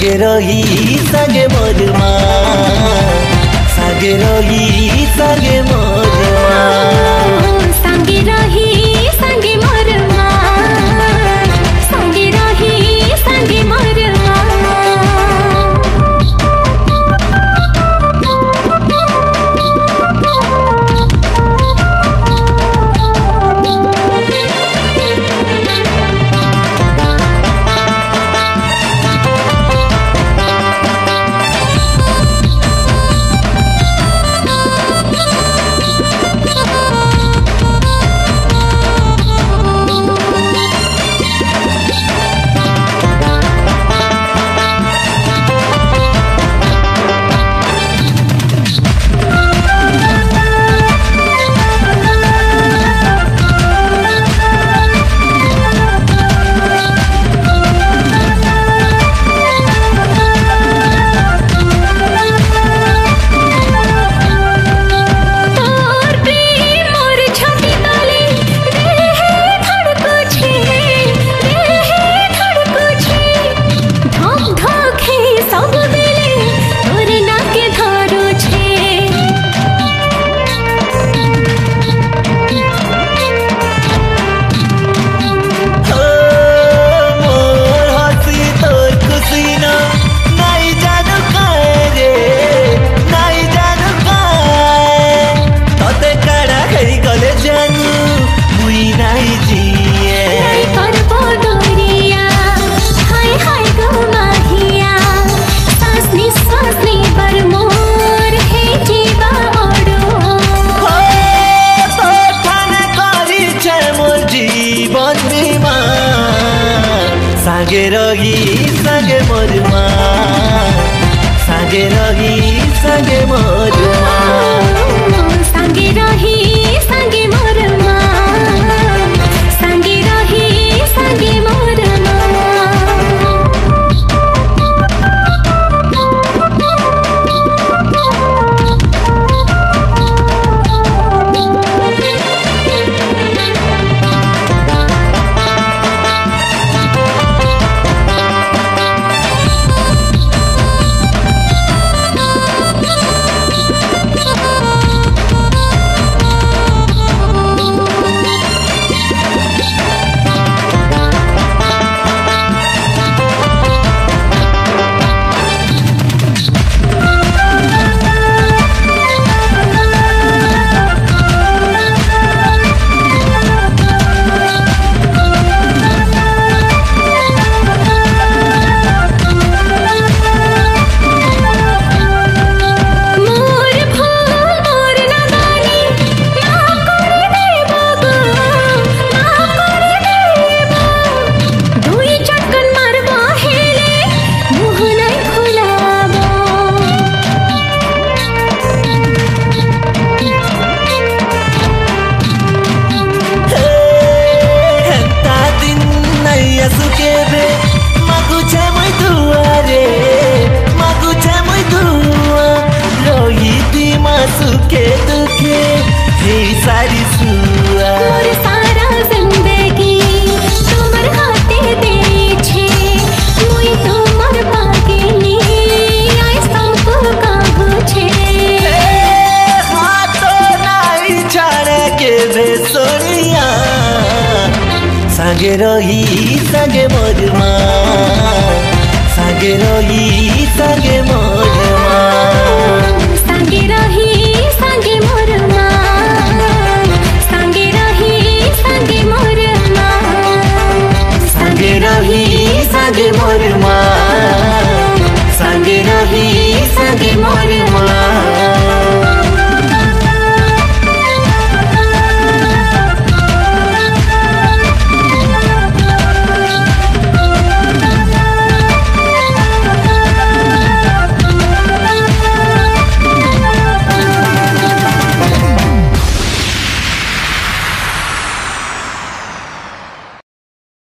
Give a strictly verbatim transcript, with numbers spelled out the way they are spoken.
सागे रही सागे मोर माँ सागे रही सागे मोर माँ सागे रही सागे मोर माँ सागे रही सागे मोर सागे रही सागे मोर माँ सागे रही सागे मोर माँ सागे रही सागे मोर माँ सागे रही सागे मोर सुखे दुखे हे सारी सुआ मोर सारा जिंदगी तुमर हाथे दे छे मुई तुमर पागेली आई सब काहू छे हाथो नाई छाड़े के बेसोनिया सागे रही सागे मोर माँ सागे रही सागे मोर